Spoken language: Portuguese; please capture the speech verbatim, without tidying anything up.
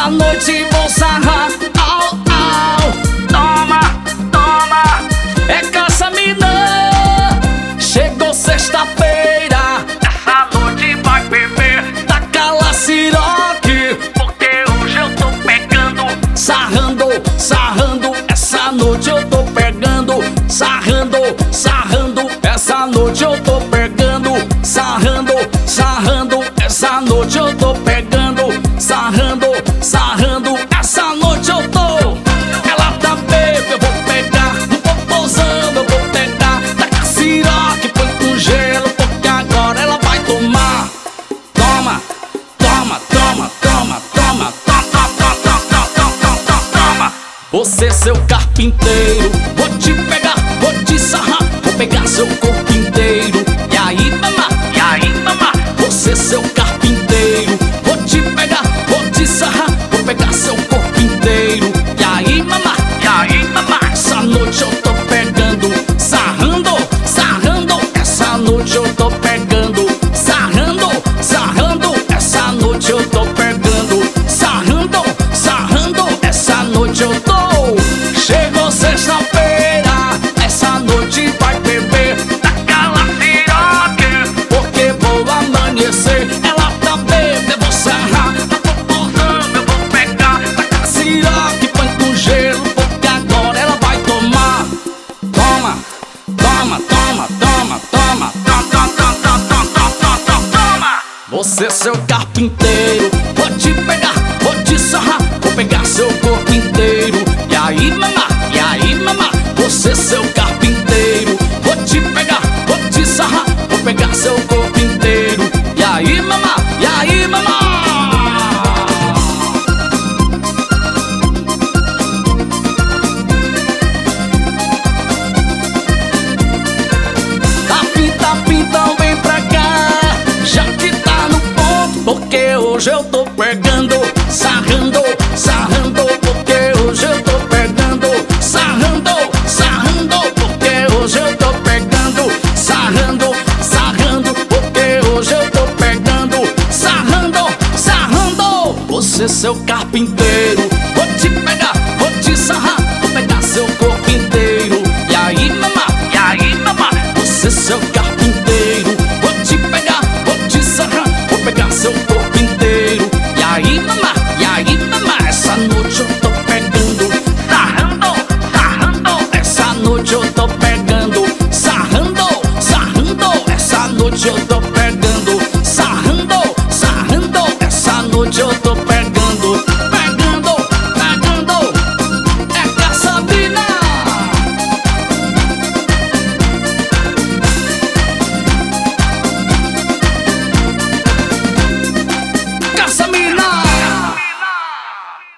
Essa noite vou sarrar, au, au. Toma, toma, é caça mina. Chegou sexta-feira, essa noite vai beber. Taca lá siroque, porque hoje eu tô pegando. Sarrando, sarrando, essa noite eu tô pegando. Sarrando, sarrando, essa noite eu tô pegando. Sarrando, sarrando, essa noite eu tô pegando. Sarrando, sarrando, essa noite eu tô. Ela tá bêbada, eu vou pegar. No popozão eu vou pegar. Taca siroque, põe com gelo, porque agora ela vai tomar. Toma, toma, toma, toma, toma, toma, toma, toma, toma, toma, toma. Você, seu carpinteiro, vou te pegar, vou te sarrar. Vou pegar seu corpo inteiro. E aí, mamá, e aí, mamá. Você, seu carpinteiro, vou te pegar, vou te sarrar. Vou pegar seu corpo inteiro. E aí, mamá, e aí, mamá. Essa noite eu tô pegando. Sarrando, sarrando, essa noite eu tô pegando. Sarrando, sarrando, essa noite eu tô pegando. Sarrando, sarrando, essa noite eu tô. Chegou sexta-feira, essa noite vai beber. Taca lá siroque, porque vou amanhecer. Ela tá bêbada, eu vou sarrar. Tá popozando, eu vou pegar. Taca siroque, põe com gelo, porque agora ela vai tomar. Toma, toma, toma, toma, toma, toma, toma, toma, toma, toma, toma. Você, seu carpinteiro, vou te pegar, vou te sarrar. Vou pegar seu corpo inteiro. E aí, mamá, e aí, mamá. Você, seu carpinteiro, vou te pegar, vou te sarrar. Vou pegar seu corpo inteiro. E aí, mamá, e aí, mamá. Tapi, tapi, então vem pra cá, já que tá no ponto, porque hoje eu tô pegando. Sarrando, sarrando, porque hoje eu tô pegando. Sarrando, sarrando, porque hoje eu tô pegando. Sarrando, sarrando, porque hoje eu tô pegando. Sarrando, sarrando. Você, seu carpinteiro, vou te pegar, vou te sarrar. Vou pegar seu corpo inteiro. E aí, mamá, e aí, mamá. Você, seu carpinteiro,